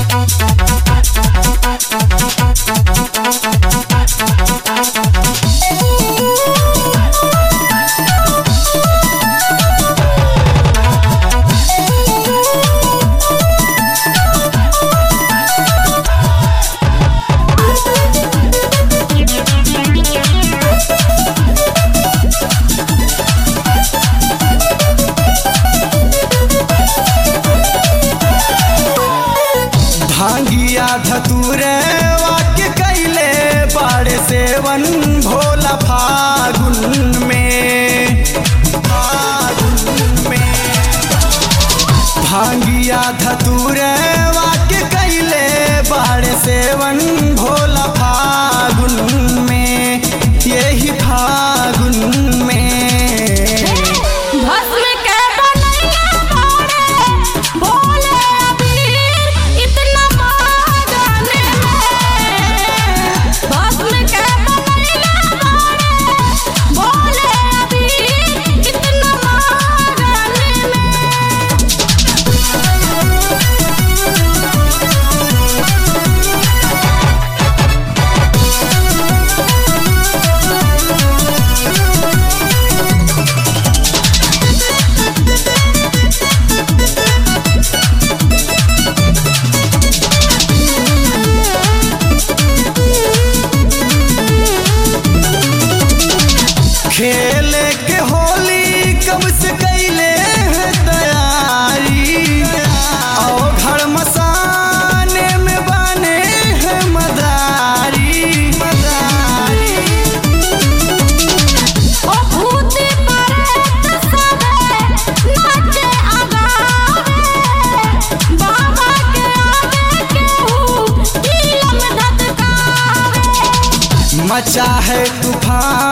भांगिया धतूरे वाक्य कैले बाड़े सेवन भोला फागुन में भांगिया धतूरे वाक्य कैले बाड़े सेवन भोला फागुन में यही फागुन में खेले के होली कब से कैले है तैयारी और घर मसाने में बने हैं मदारी ओ भूती परे तसबे नाचे आगावे बाबा के आगे केहू दिलम धधकावे मचा है तूफान